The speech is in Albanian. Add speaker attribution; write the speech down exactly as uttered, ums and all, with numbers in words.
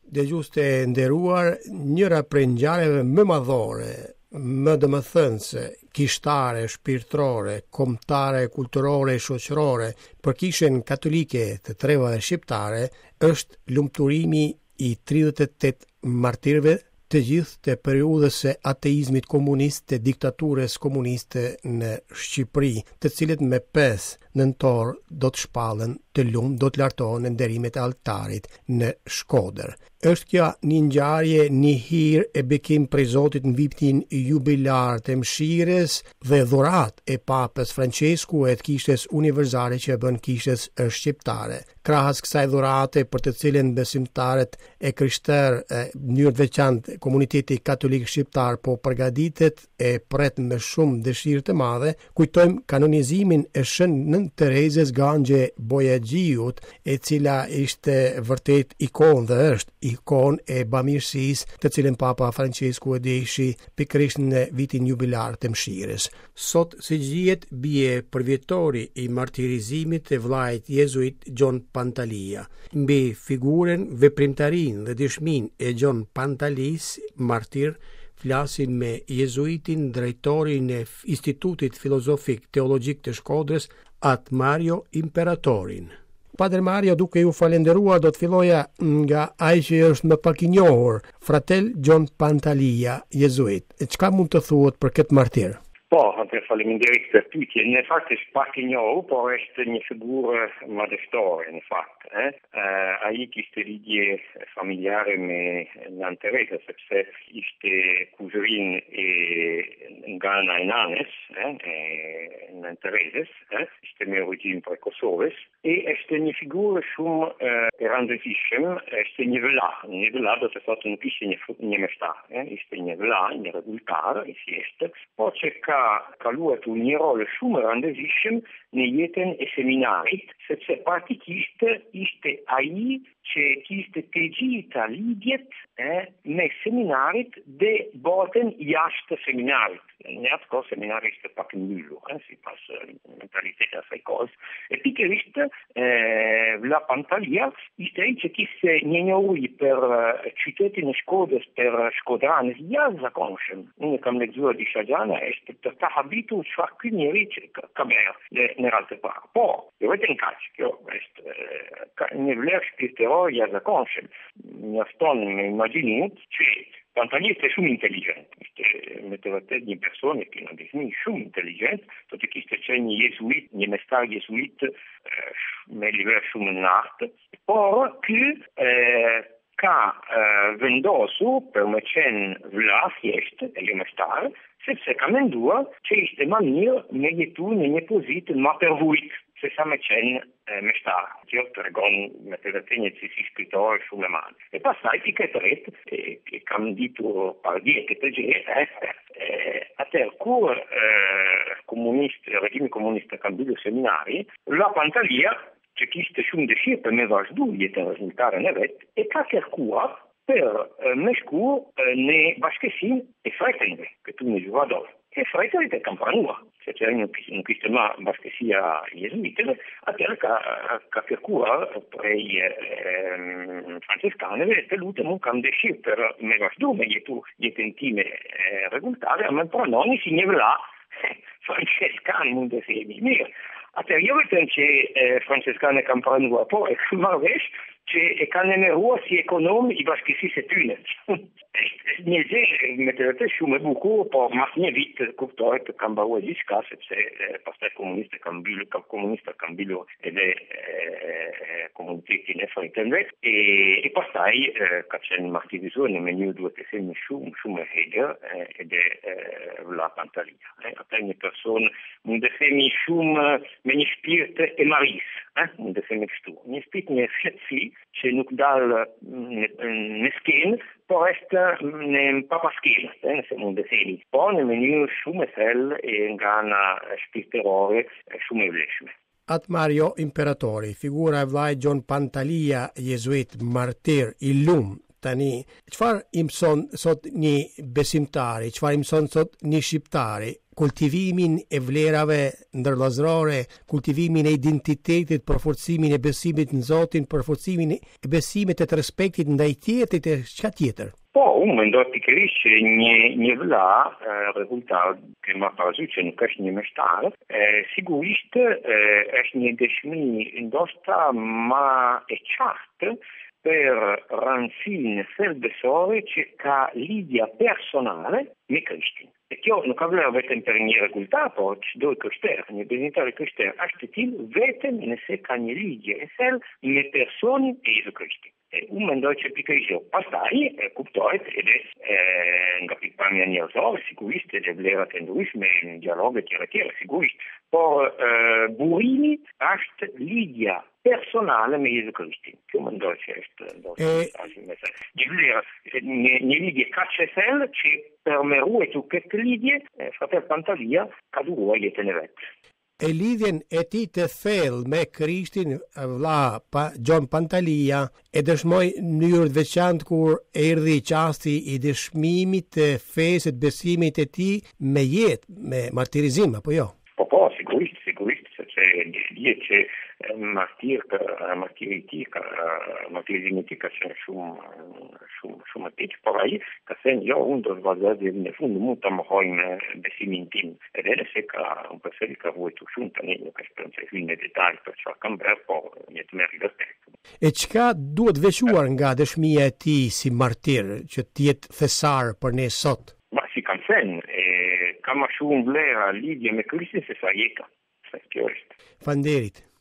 Speaker 1: Dhe gjuste nderuar, njëra prej ngjarjeve më madhore, më domethënëse, kishtare, shpirtërore, kombëtare, kulturore e shoqërore për kishën katolike të trevave shqiptare është lumturimi i tridhjetë e tetë martirëve të gjithë të periudhës së ateizmit komunist të diktaturës komuniste në Shqipëri, të cilët me pesë nëntor do të shpallen të lumë, do të lartohen në nderimet e altarit në Shkodër. Është kjo një ngjarje, një hir e bekim prej Zotit në vitin jubilar të mëshirës dhe dhurat e Papës Francesku e të kishtes universale që bën kishtes shqiptare. Krahas kësaj dhurate për të cilën besimtarët e krishterë në mënyrë të veçantë komuniteti katolik shqiptar po përgatitet e pret me shumë dëshirë të madhe, kujtojmë kanonizimin e Shën Nën Terezës Gangje Bojaxhiut, e cila ishte vërtet ikon dhe është ikon e bamirësisë, të cilën Papa Francesku e deshi pikërisht në vitin jubilar të mëshirës. Sot si gjihet bie përvjetori i martirizimit të vllajit jezuit Gjon Pantalia. Mbi figurën, veprimtarinë dhe dëshminë e Gjon Pantalis, martir, flasin me jezuitin drejtorin e Institutit Filozofik Teologjik të Shkodrës, At Mario Imperatorin. Padre Mario, duke ju falenderuar, do të filloja nga ai që është më pak i njohur, fratel Gjon Pantalia, jezuit. Çka mund të thuhet për këtë martir?
Speaker 2: Po, atër faleminderit për pyetje. Në fakt është pak i njohur, por është një figurë madhështore, në fakt. Eh? Uh, ai kishte lidhje familjare me Nën Terezën, sepse ishte kuzërin e nga ana e nanës, eh? e Nën Terezës, eh? ishte me origjinë prej Kosovës, e është një figurë shumë uh, e rëndësishme, është një vëlla. Një vëlla do të thotë nuk ishte një, një meshtar, eh? ishte një vëlla, një rregultar, i thjeshtë, por që ka ka luajtur një rol shumë rëndësishëm në jetën e seminarit, sepse praktikisht ishte ai që kishte të gjitha lidhjet eh, me seminarit dhe botën jashtë seminarit. Në atë kohë seminari ishte pak mbyllur, eh, sipas mentalitetit asaj kohës. E pikërisht vlla Pantalia ishte ai që kishte një njohuri për qytetin e Shkodrës, për shkodranës jashtëzakonshëm. Unë kam lexuar disa gjëra, është të të habitur çfarë ky njeri ka bërë në radhë të parë. Po, jo vetëm kaq, kjo është një vlerë shpirtërore jashtëzakonshme. Mjafton me imagjinimin që Pantalia ishte shumë inteligent, ishte me të vërtet një person që në ndihmë shumë inteligent, do të kishte qenë një jezuit, një mestar jezuit me nivel shumë në lartë, por ky ka vendosur për me qenë vëlla thjeshtë e jo mestar, sepse ka menduar që ishte më mirë me jetu në një pozitë më përvujt se sa me qenë meshtar. Kjo të regon me të vërtet një cilësi shpirtërore shumë e madhe. E pastaj pika e tretë, e kam ditur par djetë të gjë, atëherë kur komunist, regjimi komunist ka mbyllur seminari, vlla Pantalia, që kishte shumë dëshirë për me vazhdu jetën rezultare në vetë, e ka kërkuar për me shku në bashkësinë e fratelve, këtu në Gjuvador. E fratelit e kam pranuar, sepse nuk ishte më bashkësia jezuitëve, atëherë ka, ka kërkuar prej franceskanëve të lutem, unë kam dëshirë për me vazhdu me jetu jetën time rregulltare, më pranoni si një vëlla franceskan, mund të themi. Mirë, atëherë jo vetëm që franceskanë e kam pranuar, por e marr vesh që e kanë emeruar si ekonom i bashkësisë së tyre. Është një gjë me të vërtetë shumë e bukur, por mas një vit kuptohet të kam mbaruar gjithçka, sepse pastaj komunistët kanë mbyllur, ka komunistët kanë mbyllur edhe komunitetin e fratelëve, e, e pastaj ka qenë martirizuar në mënyrë duhet të themi shumë shumë e hegër edhe vlla Pantalia. Ata një person mund të themi shumë me një shpirt e maris, mund të themi kështu, një shpirt një fletësi që nuk dalë në, në skenë, por është në papa skenë, nëse mund të themi, por në mënyrë shumë e thellë e nga ana shpirtërore shumë e vlefshme.
Speaker 1: At Mario Imperatori, figura e vllajt Gjon Pantalia, jezuit martir i lumë, tani, çfarë i mëson sot një besimtari, çfarë i mëson sot një shqiptari? kultivimin e vlerave ndërlozërore, kultivimin e identitetit, përforcimin e besimit në Zotin, përforcimin e besimit e të respektit ndaj tjetrit e çka tjetër.
Speaker 2: Po, unë mendoj pikërisht që një një vëlla rezultat që më parazysh që nuk është një meshtar, sigurisht është një dëshmi ndoshta më e qartë per rëndësinë thelbësore që ka lidhja personale me Krishtin. E kjo nuk ka vlerë vetëm për një rezultat, por çdo krishter, një besimtar krishter është i tillë vetëm nëse ka një lidhje e thellë me personin e Jezu Krishtit. E unë mendoj që pikërisht jo. Pastaj e kuptohet edhe e, nga pikpamja njerëzore, sigurisht edhe vlerat e ndryshme në dialoge tjera tjera, sigurisht. Por e, burimi është lidhja personale me Jezu Krishtin. Kjo mendoj që është ndoshta një vlerë, një, një lidhje kaq e thellë që per me ruetu këtë lidhje, fratel Pantalia ka duruar jetën e vetë.
Speaker 1: E lidhjen e tij të thellë me Krishtin, vlla pa Gjon Pantalia e dëshmoi në mënyrë të veçantë kur erdhi qasti i dëshmimit të fesë të besimit e tij me jetë, me martirizim apo jo?
Speaker 2: Po po, sigurisht, sigurisht, sepse dje që martir, martiri i tij, martirizimi i tij ka qenë shumë shumë shumë të keq, por ai ka thënë jo, unë do të vazhdoj deri në fund, mund ta mohoj me besimin tim. Edhe nëse ka un personi ka vuajtur shumë tani, nuk është për të hyrë në detaj për çfarë kam bërë, por një të merr respekt.
Speaker 1: E çka duhet veçuar nga dëshmia e tij si martir që të jetë thesar për ne sot?
Speaker 2: Ma si kam thënë, ka më shumë vlera lidhje me Krishtin se sa jeta. Kjo është.
Speaker 1: Falënderit.